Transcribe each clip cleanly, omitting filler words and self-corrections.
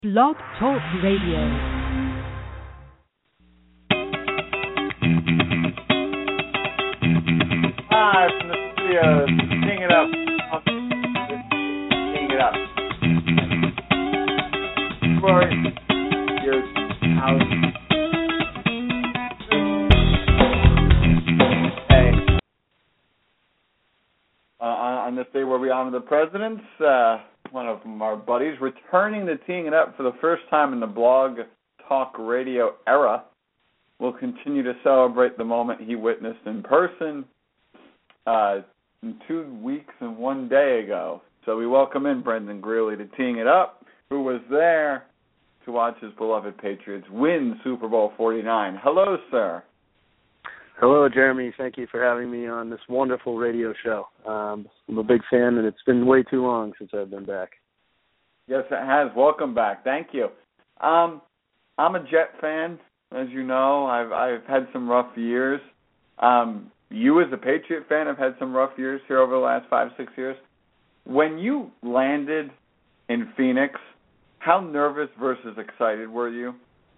Blog Talk Radio. Live from the studios, Teeing It Up. Teeing It Up. For your house. Hey. On this day where we honor the presidents, one of our buddies returning to Teeing It Up for the first time in the Blog Talk Radio era. We'll continue to celebrate the moment he witnessed in person 2 weeks and 1 day ago. So we welcome in Brendan Greeley to Teeing It Up, who was there to watch his beloved Patriots win Super Bowl 49. Hello, sir. Hello, Jeremy. Thank you for having me on this wonderful radio show. I'm a big fan, and it's been way too long since I've been back. Yes, it has. Welcome back. Thank you. I'm a Jet fan, as you know. I've had some rough years. You, as a Patriot fan, have had some rough years here over the last 5-6 years. When you landed in Phoenix, how nervous versus excited were you?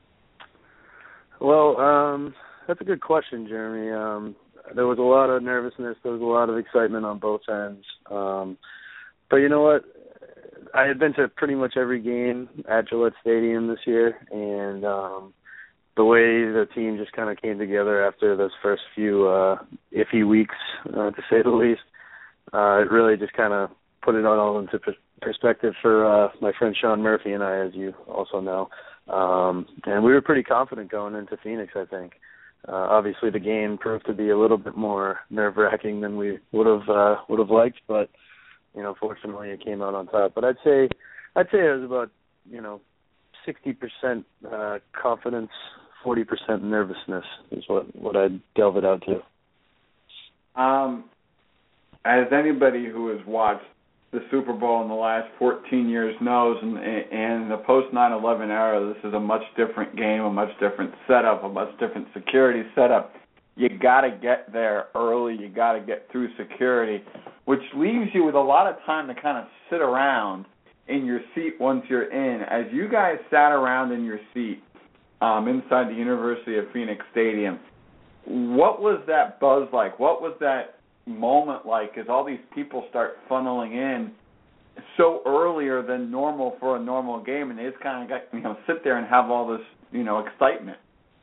Well, that's a good question, Jeremy. There was a lot of nervousness. There was a lot of excitement on both ends. But you know what? I had been to pretty much every game at Gillette Stadium this year, and the way the team just kind of came together after those first few iffy weeks, to say the least, it really just kind of put it all into perspective for my friend Sean Murphy and I, as you also know. And we were pretty confident going into Phoenix, I think. Obviously, the game proved to be a little bit more nerve-wracking than we would have liked, but fortunately, it came out on top. But I'd say it was about 60% confidence, 40% nervousness is what I'd delve it out to. As anybody who has watched the Super Bowl in the last 14 years knows, and in the post 9/11 era, this is a much different game, a much different setup, a much different security setup. You got to get there early. You got to get through security, which leaves you with a lot of time to kind of sit around in your seat once you're in. As you guys sat around in your seat inside the University of Phoenix Stadium, what was that buzz like? What was that moment like as all these people start funneling in so earlier than normal for a normal game, and they just kind of got sit there and have all this excitement?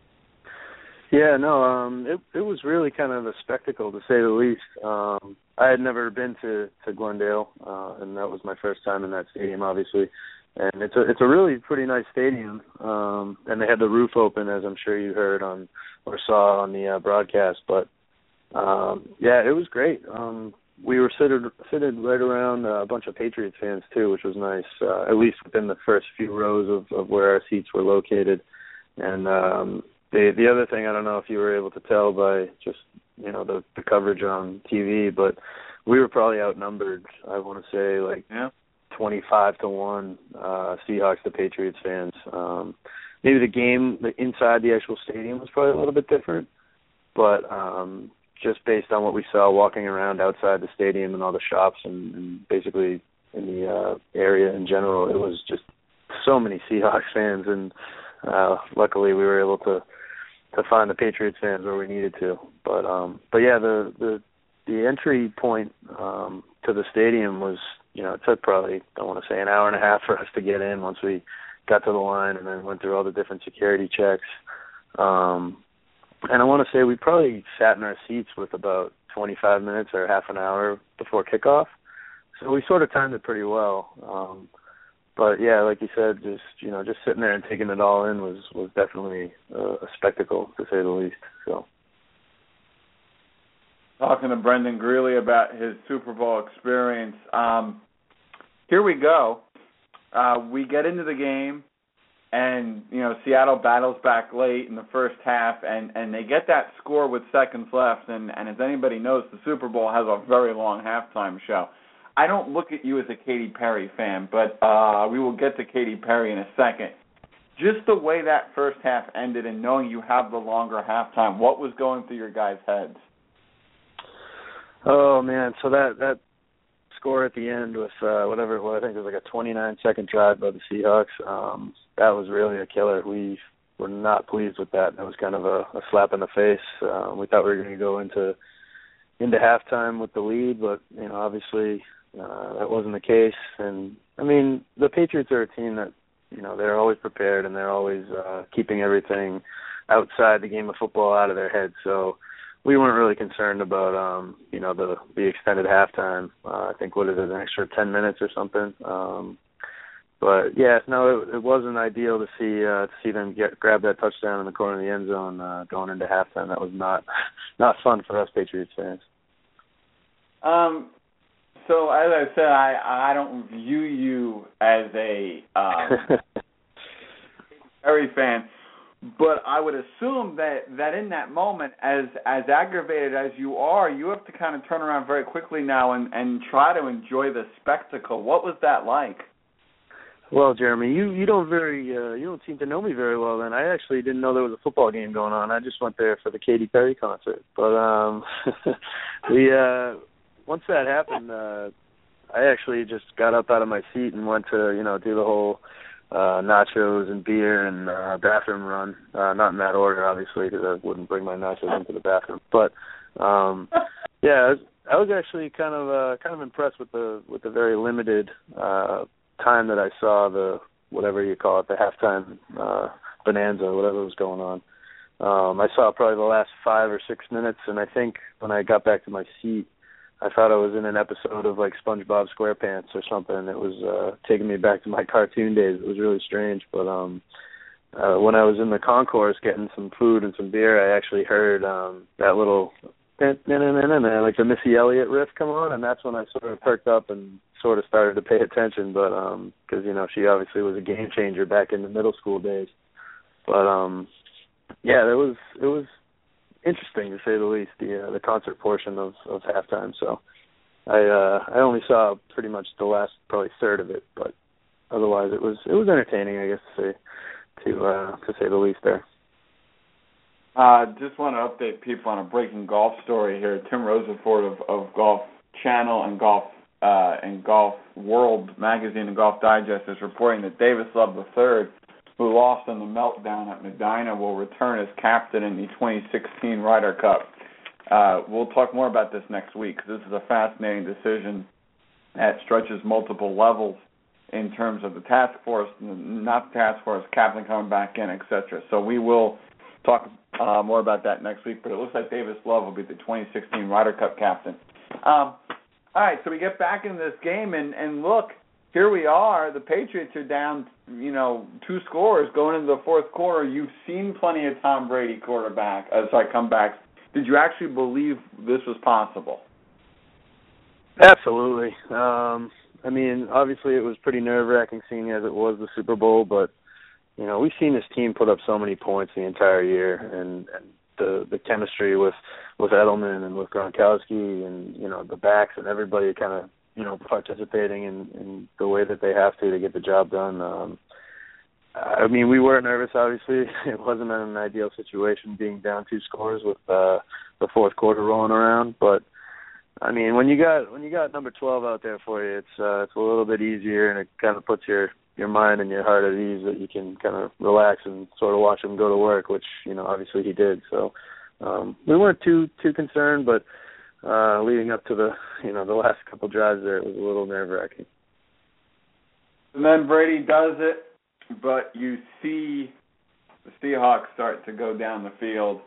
Yeah, no, it was really kind of a spectacle, to say the least. I had never been to Glendale, and that was my first time in that stadium, obviously. And it's a really pretty nice stadium, and they had the roof open, as I'm sure you heard on or saw on the broadcast. But yeah, it was great. We were seated right around a bunch of Patriots fans too, which was nice. At least within the first few rows of where our seats were located, and the other thing, I don't know if you were able to tell by just, the coverage on TV, but we were probably outnumbered, I want to say, 25-1 Seahawks to Patriots fans. Maybe the game inside the actual stadium was probably a little bit different, but just based on what we saw walking around outside the stadium and all the shops and basically in the area in general, it was just so many Seahawks fans, and luckily we were able to find the Patriots fans where we needed to. But yeah, the entry point to the stadium was, it took probably, I want to say, an hour and a half for us to get in once we got to the line and then went through all the different security checks. And I want to say we probably sat in our seats with about 25 minutes or half an hour before kickoff. So we sort of timed it pretty well. But yeah, like you said, just sitting there and taking it all in was definitely a spectacle, to say the least. So, talking to Brendan Greeley about his Super Bowl experience. Here we go. We get into the game, and Seattle battles back late in the first half, and they get that score with seconds left. And as anybody knows, the Super Bowl has a very long halftime show. I don't look at you as a Katy Perry fan, but we will get to Katy Perry in a second. Just the way that first half ended and knowing you have the longer halftime, what was going through your guys' heads? Oh, man, so that score at the end with whatever it was. I think it was like a 29-second drive by the Seahawks. That was really a killer. We were not pleased with that. That was kind of a slap in the face. We thought we were going to go into halftime with the lead, but obviously that wasn't the case. And I mean, the Patriots are a team that they're always prepared and they're always keeping everything outside the game of football out of their head. So we weren't really concerned about the extended halftime. I think an extra 10 minutes or something. But yeah, no, it wasn't ideal to see them grab that touchdown in the corner of the end zone going into halftime. That was not fun for us Patriots fans. So as I said, I don't view you as a Perry fan, but I would assume that in that moment, as aggravated as you are, you have to kind of turn around very quickly now and try to enjoy the spectacle. What was that like? Well, Jeremy, you don't seem to know me very well. Then I actually didn't know there was a football game going on. I just went there for the Katy Perry concert. But once that happened, I actually just got up out of my seat and went to do the whole nachos and beer and bathroom run. Not in that order, obviously, because I wouldn't bring my nachos into the bathroom. But yeah, I was actually kind of impressed with the very limited time that I saw the whatever you call it, the halftime bonanza, whatever was going on. I saw probably the last 5 or 6 minutes, and I think when I got back to my seat, I thought I was in an episode of like SpongeBob SquarePants or something. It was taking me back to my cartoon days. It was really strange. But when I was in the concourse getting some food and some beer, I actually heard that little like the Missy Elliott riff come on, and that's when I sort of perked up and sort of started to pay attention. But because she obviously was a game changer back in the middle school days. But yeah, it was interesting to say the least, the concert portion of halftime. So I only saw pretty much the last probably third of it, but otherwise it was entertaining, I guess to say the least there. Just want to update people on a breaking golf story here. Tim Rosefort of Golf Channel and Golf World Magazine and Golf Digest is reporting that Davis Love III, who lost in the meltdown at Medina, will return as captain in the 2016 Ryder Cup. We'll talk more about this next week. This is a fascinating decision that stretches multiple levels in terms of the task force, not the task force, captain coming back in, etc. So we will talk more about that next week, but it looks like Davis Love will be the 2016 Ryder Cup captain. All right, so we get back in this game, and look, here we are. The Patriots are down, 2 scores going into the fourth quarter. You've seen plenty of Tom Brady comebacks. Did you actually believe this was possible? Absolutely. I mean, obviously it was pretty nerve-wracking seeing as it was the Super Bowl, but, we've seen this team put up so many points the entire year, and the chemistry with Edelman and with Gronkowski and, the backs and everybody kind of, participating in the way that they have to get the job done. I mean, we were nervous, obviously. It wasn't an ideal situation being down 2 scores with the fourth quarter rolling around. But, I mean, when you got number 12 out there for you, it's a little bit easier, and it kind of puts your mind and your heart at ease that you can kind of relax and sort of watch him go to work, which, obviously he did. So we weren't too concerned, but leading up to the last couple drives there, it was a little nerve-wracking. And then Brady does it, but you see the Seahawks start to go down the field.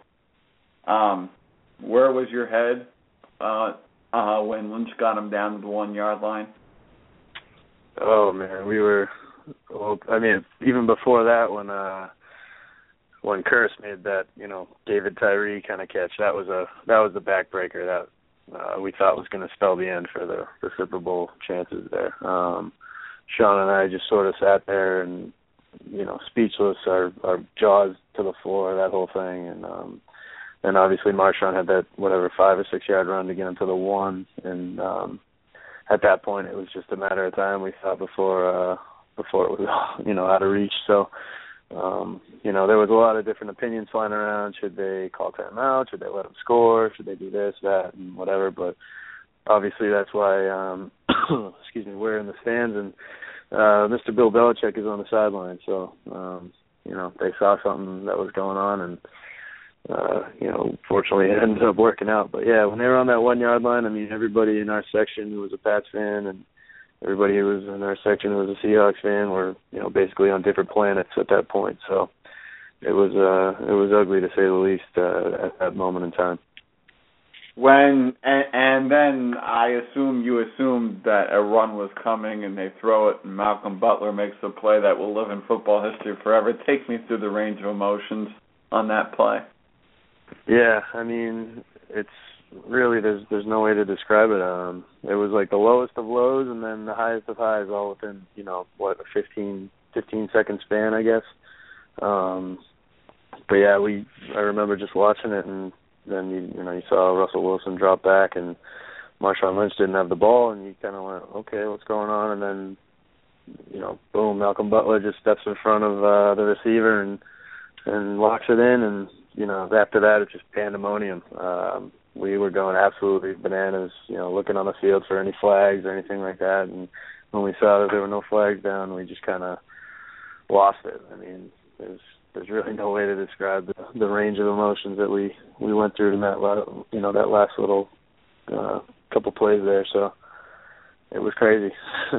Where was your head when Lynch got him down to the 1-yard line? Oh man, we were. Well, I mean, even before that, when Curse made that David Tyree kind of catch, that was the backbreaker that we thought was going to spell the end for the Super Bowl chances there. Sean and I just sort of sat there and, speechless, our jaws to the floor, that whole thing. And obviously Marshawn had that, 5 or 6 yard run to get him to the 1. And at that point, it was just a matter of time, we thought, before it was, out of reach. So, there was a lot of different opinions flying around. Should they call timeout? Should they let them score? Should they do this, that, and whatever? But obviously that's why excuse me, we're in the stands, and Mr. Bill Belichick is on the sideline. So, they saw something that was going on, and fortunately it ended up working out. But yeah, when they were on that 1 yard line, I mean, everybody in our section who was a Pats fan and everybody who was in our section who was a Seahawks fan were, basically on different planets at that point. So it was ugly to say the least at that moment in time. And then I assume you assumed that a run was coming, and they throw it, and Malcolm Butler makes a play that will live in football history forever. Take me through the range of emotions on that play. Yeah, I mean, it's really there's no way to describe it. It was like the lowest of lows and then the highest of highs, all within a 15 second span, I guess. But yeah, I remember just watching it, and then you saw Russell Wilson drop back, and Marshawn Lynch didn't have the ball, and you kind of went, okay, what's going on? And then boom, Malcolm Butler just steps in front of the receiver and locks it in, and after that it's just pandemonium. We were going absolutely bananas, looking on the field for any flags or anything like that, and when we saw that there were no flags down, we just kind of lost it. I mean, there's really no way to describe the range of emotions that we went through in that last little couple plays there. So it was crazy.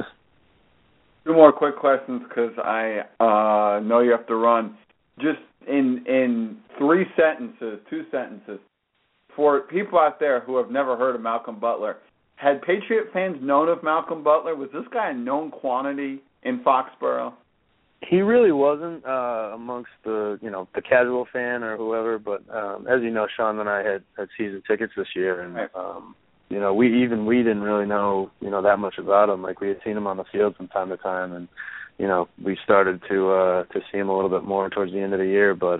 Two more quick questions because I know you have to run. Just in two sentences, for people out there who have never heard of Malcolm Butler, had Patriot fans known of Malcolm Butler? Was this guy a known quantity in Foxborough? He really wasn't amongst the casual fan or whoever, but as you know, Sean and I had season tickets this year, and right. we didn't really know that much about him. Like, we had seen him on the field from time to time, and we started to see him a little bit more towards the end of the year. But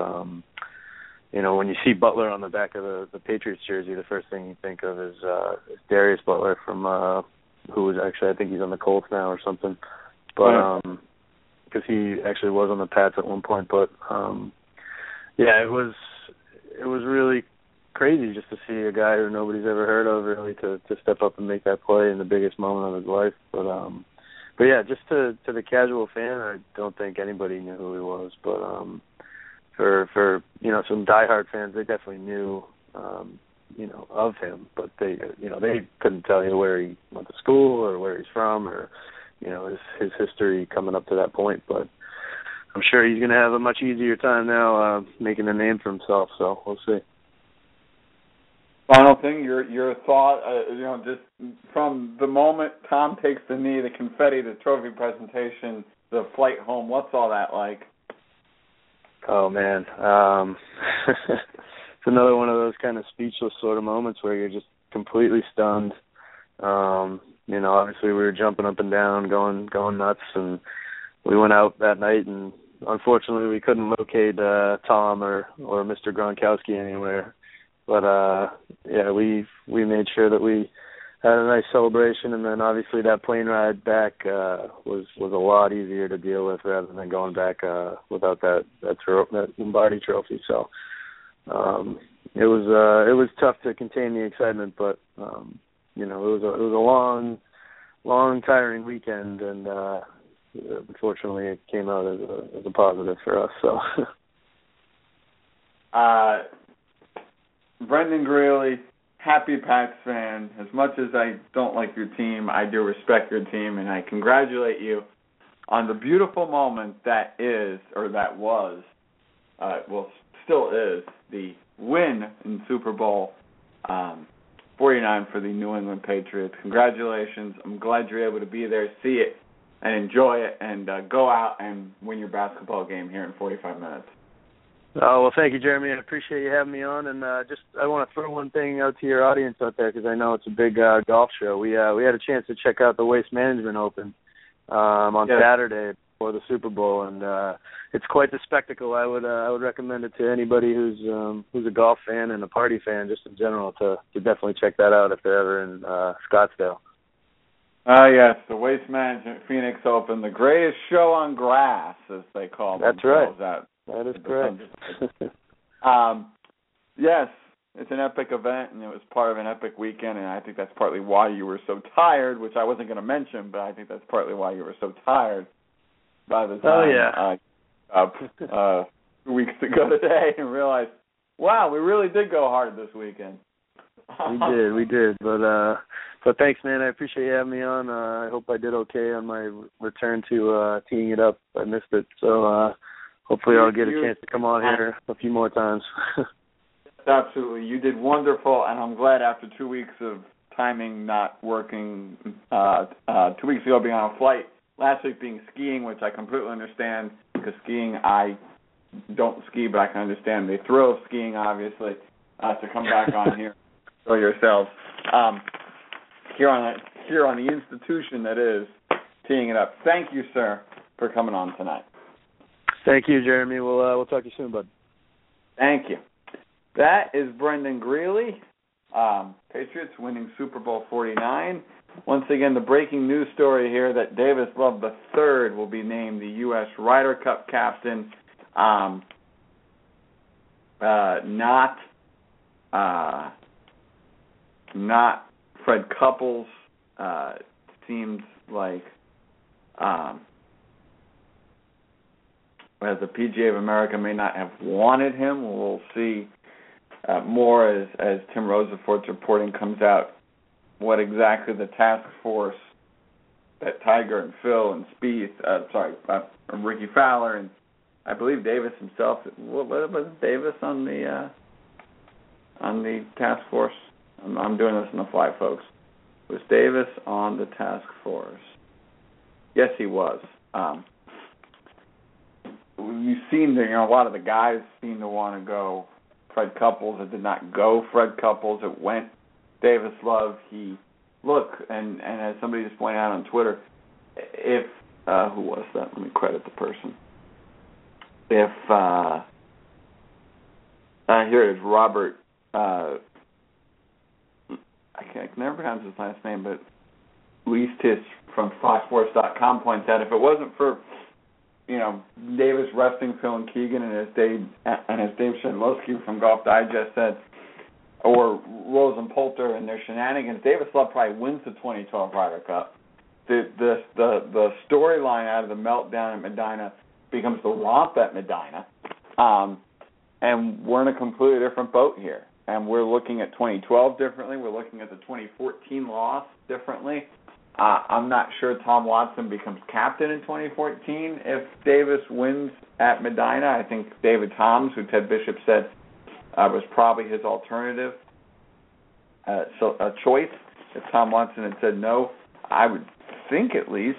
when you see Butler on the back of the Patriots jersey, the first thing you think of is Darius Butler from who was actually, I think he's on the Colts now or something, but because he actually was on the Pats at one point. But it was really crazy just to see a guy who nobody's ever heard of really to step up and make that play in the biggest moment of his life. But yeah, just to the casual fan, I don't think anybody knew who he was. But for some diehard fans, they definitely knew of him. But they couldn't tell you where he went to school or where he's from or his history coming up to that point. But I'm sure he's going to have a much easier time now making a name for himself. So we'll see. Final thing, your thought, just from the moment Tom takes the knee, the confetti, the trophy presentation, the flight home, what's all that like? Oh, man. It's another one of those kind of speechless sort of moments where you're just completely stunned. Obviously we were jumping up and down, going nuts, and we went out that night, and unfortunately we couldn't locate Tom or Mr. Gronkowski anywhere. But we made sure that we had a nice celebration, and then obviously that plane ride back was a lot easier to deal with rather than going back without that Lombardi trophy. So it was tough to contain the excitement, but it was a long tiring weekend, and unfortunately it came out as a positive for us. So. Brendan Greeley, happy Pats fan. As much as I don't like your team, I do respect your team, and I congratulate you on the beautiful moment that is, or that was, still is, the win in Super Bowl 49 for the New England Patriots. Congratulations. I'm glad you're able to be there, see it, and enjoy it, and go out and win your basketball game here in 45 minutes. Oh, well, thank you, Jeremy. I appreciate you having me on. And I want to throw one thing out to your audience out there because I know it's a big golf show. We had a chance to check out the Waste Management Open on Saturday before the Super Bowl, and it's quite the spectacle. I would recommend it to anybody who's a golf fan and a party fan, just in general, to definitely check that out if they're ever in Scottsdale. Yes, the Waste Management Phoenix Open, the greatest show on grass, as they call That's themselves. Right. That is correct. Yes, It's an epic event, and it was part of an epic weekend, and I think that's partly why you were so tired, which I wasn't going to mention, but I think that's partly why you were so tired by the time 2 weeks ago today and realized, wow, we really did go hard this weekend. We did. But thanks, man. I appreciate you having me on. I hope I did okay on my return to teeing it up. I missed it, so hopefully I'll get a chance to come on here a few more times. Absolutely. You did wonderful, and I'm glad after 2 weeks of timing not working, 2 weeks ago being on a flight, last week being skiing, which I completely understand, because skiing, I don't ski, but I can understand the thrill of skiing, obviously, to come back on here, show yourselves, here on the institution that is teeing it up. Thank you, sir, for coming on tonight. Thank you, Jeremy. We'll talk to you soon, bud. Thank you. That is Brendan Greeley, Patriots winning Super Bowl 49. Once again, the breaking news story here that Davis Love III will be named the U.S. Ryder Cup captain. Not Fred Couples. Seems like as the PGA of America may not have wanted him. We'll see more as Tim Rosefort's reporting comes out what exactly the task force that Tiger and Phil and Spieth, Ricky Fowler and I believe Davis himself. What was Davis on the task force? I'm doing this on the fly, folks. Was Davis on the task force? Yes, he was. You've seen a lot of the guys seem to want to go Fred Couples. It did not go Fred Couples. It went Davis Love. And as somebody just pointed out on Twitter, if who was that? Let me credit the person. If here it is, Robert. I can never pronounce his last name, but Leastis from FoxSports.com points out if it wasn't for Davis resting Phil and Keegan and as Dave Shedlowski from Golf Digest said, or Rose and Poulter and their shenanigans, Davis Love probably wins the 2012 Ryder Cup. The storyline out of the meltdown at Medina becomes the romp at Medina, and we're in a completely different boat here. And we're looking at 2012 differently. We're looking at the 2014 loss differently. I'm not sure Tom Watson becomes captain in 2014 if Davis wins at Medina. I think David Toms, who Ted Bishop said was probably his alternative, so a choice. If Tom Watson had said no, I would think at least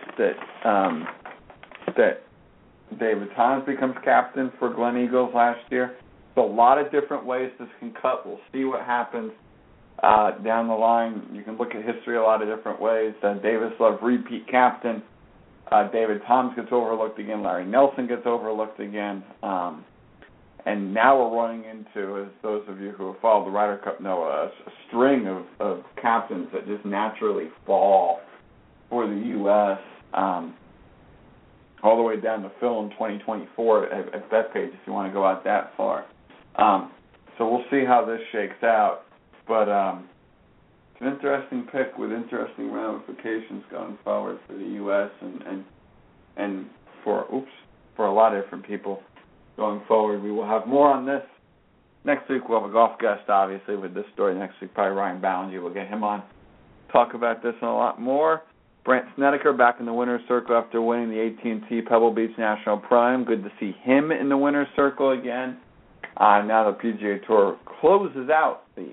that David Toms becomes captain for Glen Eagles last year. So a lot of different ways this can cut. We'll see what happens down the line. You can look at history a lot of different ways. Davis Love, repeat captain. David Toms gets overlooked again. Larry Nelson gets overlooked again. And now we're running into, as those of you who have followed the Ryder Cup know, a string of captains that just naturally fall for the U.S., all the way down to Phil in 2024 at Bethpage if you want to go out that far. So we'll see how this shakes out. But it's an interesting pick with interesting ramifications going forward for the U.S. and for a lot of different people going forward. We will have more on this. Next week we'll have a golf guest, obviously, with this story. Next week probably Ryan Ballinger. We'll get him on, talk about this and a lot more. Brandt Snedeker back in the winner's circle after winning the AT&T Pebble Beach National Prime. Good to see him in the winner's circle again. Now the PGA Tour closes out the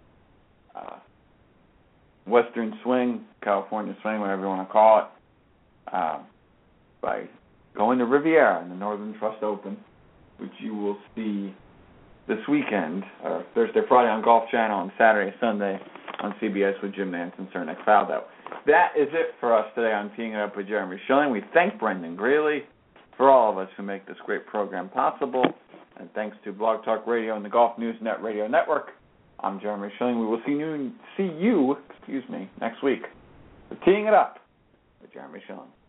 Western Swing, California Swing, whatever you want to call it, by going to Riviera in the Northern Trust Open, which you will see this weekend, Thursday, Friday on Golf Channel, and Saturday, Sunday on CBS with Jim Nantz and Sir Nick Faldo. That is it for us today on Teeing It Up with Jeremy Schilling. We thank Brendan Greeley for all of us who make this great program possible, and thanks to Blog Talk Radio and the Golf News Net Radio Network. I'm Jeremy Schilling. We will see you next week for Teeing It Up with Jeremy Schilling.